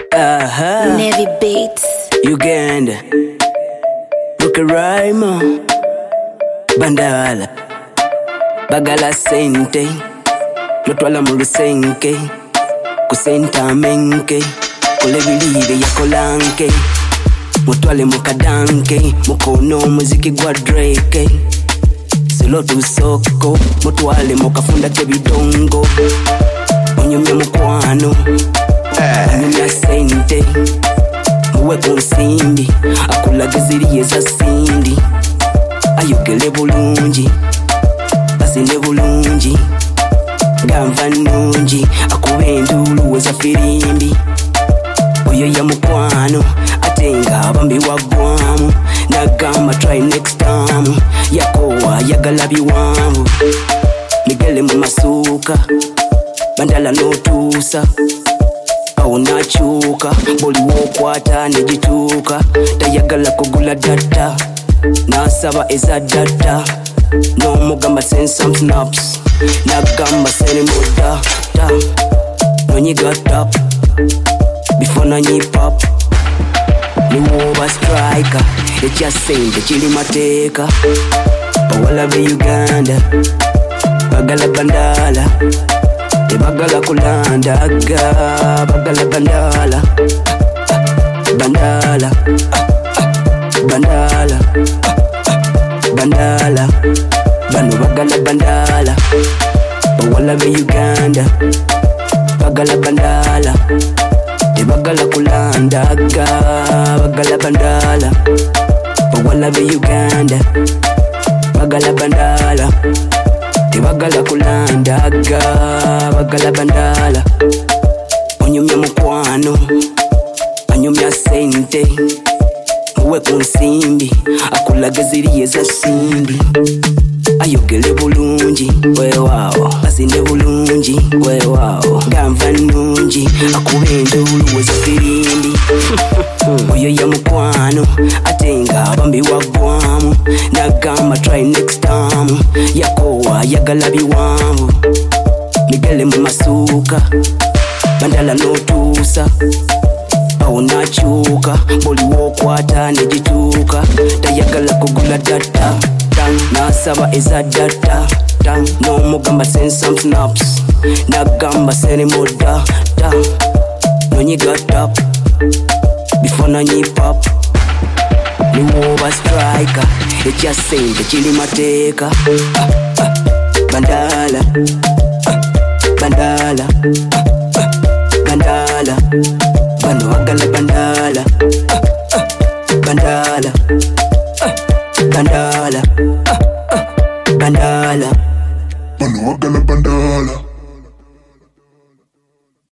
Navy Beats Uganda Rukaraima Bandala Bagala sente Lotwala mu lusenke Kusenta menke Kulebilibe yakolanke Mutwale mukadanke Mukono muziki gwa Drake Silotu soko Mutwale mukafunda kebidongo Onyumye mukwano Onyumya sente Muwe kunsimbi Akulaga ziriye za sindi Ayogele bulungi Basine bulungi Gamva nungi Akubendulu weza firimbi Oyo ya mukwano Atenga abambi wagwamu Nagamba try next time Yakowa yagalabi wangu Migele mu masuka Bandala notusa Awo nachuka Boli wokwata nejituka Tayagala kugula data Nasaba eza data No mugamba send some snaps Nagamba send moda Nonyi got up Before nanyi pop Ni woba striker Echa sente chili mateka Bawala be Uganda Bagala bandala Bagala kulanda aga Bagala bandala Bandala Bandala Bandala Banu bagala bandala Bawala be Uganda Bagala bandala Bagala kulanda aga Bagala bandala Bawala be Uganda Bagala bandala Bagala kulanda aga Bagala bandala Onyumya mukwano Anyumya sente Muwe kunsimbi Akulaga ziriye za sindi Ayogele bulungi Wewawo Basine bulungi Wewawo Gamva nungi Akubendulu weza firimbi Oyo ya mukwano Atenga abambi wagwamu Nagamba try next time Yakowa yagalabi wangu Migele mu masuka Bandala notusa Awo nachuka Boli wokwata nejituka Tayagala kugula data Nasaba eza data No mugamba send some snaps Nagamba send moda Nonyi got up Before nanyi pop Ni woba striker Echa sente chili mateka Bandala Bandala Bandala Bano wagala bandala Bandala Bandala Bandala Bano wagala bandala